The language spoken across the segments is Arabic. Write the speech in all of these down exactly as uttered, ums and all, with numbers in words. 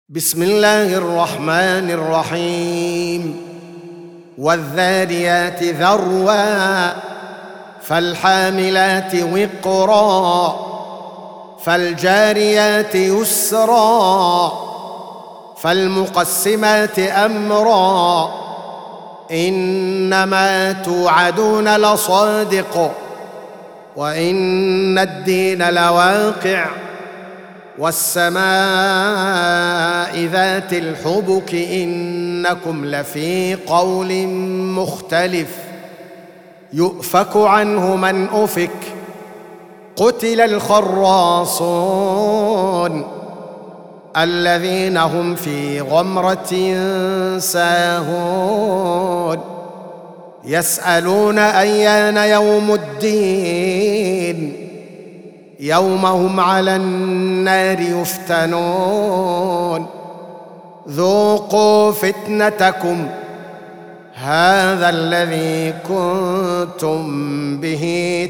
بسم الله الرحمن الرحيم. والذاريات ذروا فالحاملات وقرا فالجاريات يسرا فالمقسمات أمرا إنما توعدون لصادق وإن الدين لواقع والسماء ذات الحبك إنكم لفي قول مختلف يؤفك عنه من أفك قتل الخراصون الذين هم في غمرة ساهون يسألون أيان يوم الدين يوم هم على النار يفتنون ذوقوا فتنتكم هذا الذي كنتم به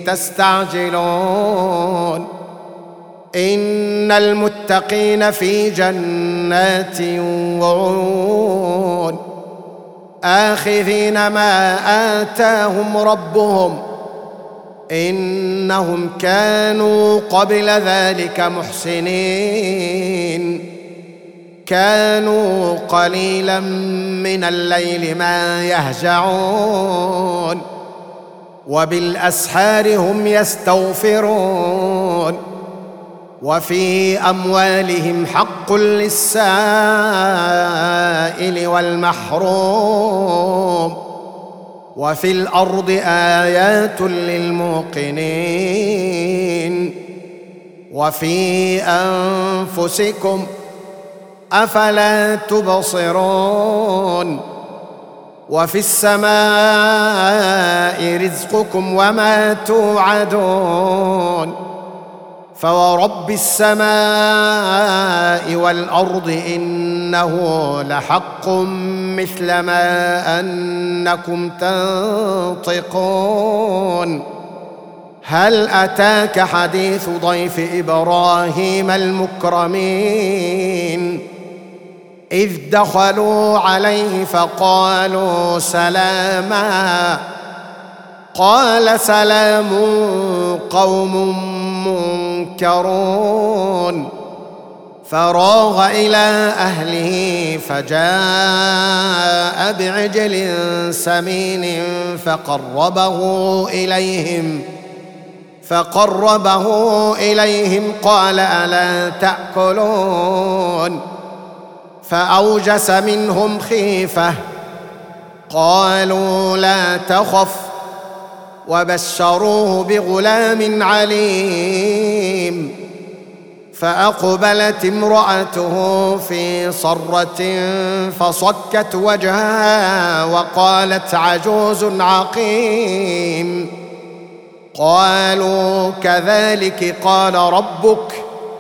تستعجلون إن المتقين في جنات وعيون آخذين ما آتاهم ربهم إنهم كانوا قبل ذلك محسنين كانوا قليلا من الليل ما يهجعون وبالأسحار هم يستغفرون وفي أموالهم حق للسائل والمحروم وفي الأرض آيات للموقنين وفي أنفسكم أفلا تبصرون وفي السماء رزقكم وما توعدون فورب السماء والأرض إنه لحق مثل ما أنكم تنطقون هل أتاك حديث ضيف إبراهيم المكرمين إذ دخلوا عليه فقالوا سلاما قال سلام قوم منكرون فراغ إلى أهله فجاء بعجل سمين فقربه إليهم فقربه إليهم قال ألا تأكلون فأوجس منهم خيفة قالوا لا تخف وبشروه بغلام عليم فأقبلت امرأته في صرة فصكت وجهها وقالت عجوز عقيم قالوا كذلك قال ربك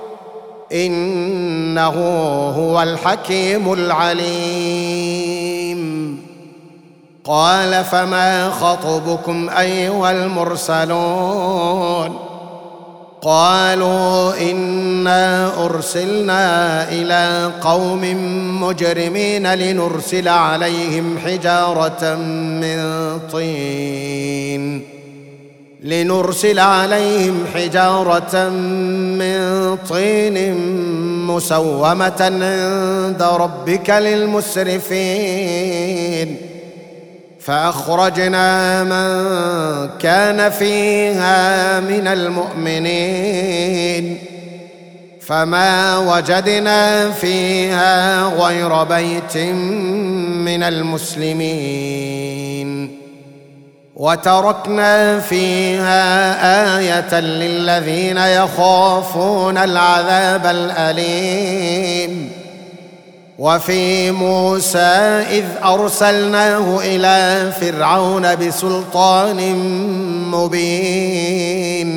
إنه هو الحكيم العليم قال فما خطبكم أيها المرسلون قالوا إنا أرسلنا إلى قوم مجرمين لنرسل عليهم حجارة من طين لنرسل عليهم حجارة من طين مسومة عند ربك للمسرفين فأخرجنا من كان فيها من المؤمنين فما وجدنا فيها غير بيت من المسلمين وتركنا فيها آية للذين يخافون العذاب الأليم وفي موسى إذ أرسلناه إلى فرعون بسلطان مبين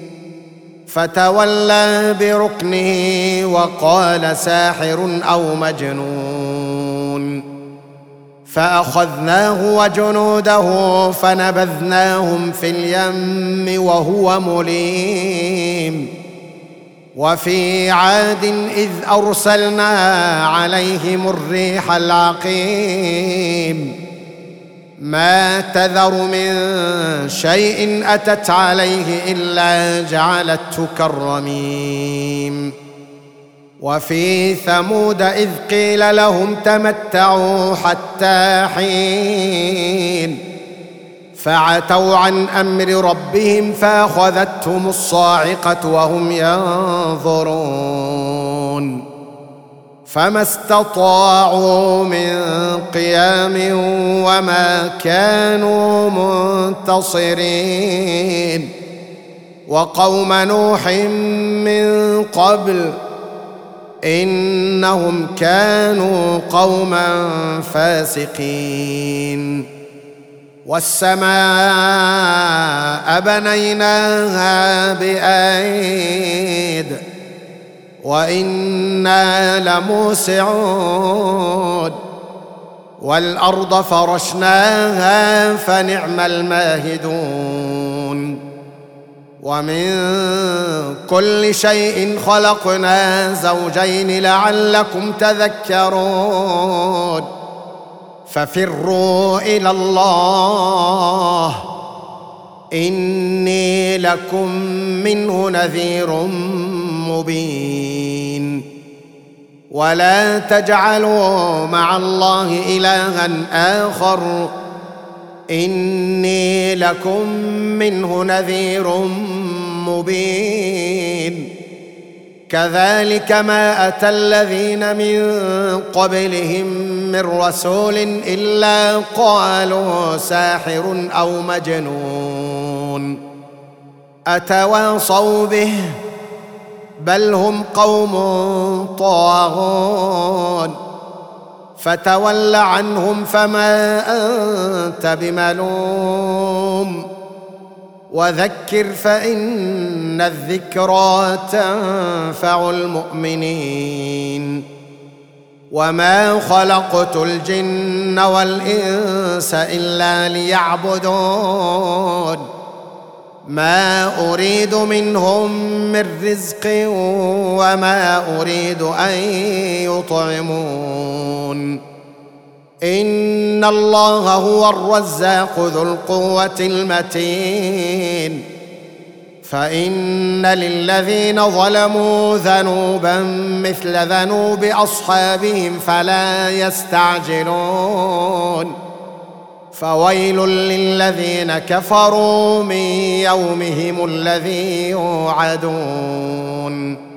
فتولى بركنه وقال ساحر أو مجنون فأخذناه وجنوده فنبذناهم في اليم وهو مليم وفي عاد إذ أرسلنا عليهم الريح العقيم ما تذر من شيء أتت عليه إلا جعلته كالرميم. وفي ثمود إذ قيل لهم تمتعوا حتى حين فعتوا عن أمر ربهم فأخذتهم الصاعقة وهم ينظرون فما استطاعوا من قيام وما كانوا منتصرين. وقوم نوح من قبل إنهم كانوا قوما فاسقين. والسماء بنيناها بأيد وإنا لموسعون والأرض فرشناها فنعم الماهدون. ومن كل شيء خلقنا زوجين لعلكم تذكرون ففروا إلى الله إني لكم منه نذير مبين. ولا تجعلوا مع الله إلها آخر إني لكم منه نذير مبين. كذلك ما أتى الذين من قبلهم من رسول إلا قالوا ساحر أو مجنون أتواصوا به بل هم قوم طاغون. فتول عنهم فما أنت بملوم وذكر فإن الذكرى تنفع المؤمنين. وما خلقت الجن والإنس إلا ليعبدون ما أريد منهم من رزق وما أريد أن يطعمون إن الله هو الرزاق ذو القوة المتين. فإن للذين ظلموا ذنوبا مثل ذنوب أصحابهم فلا يستعجلون فويل للذين كفروا من يومهم الذي يوعدون.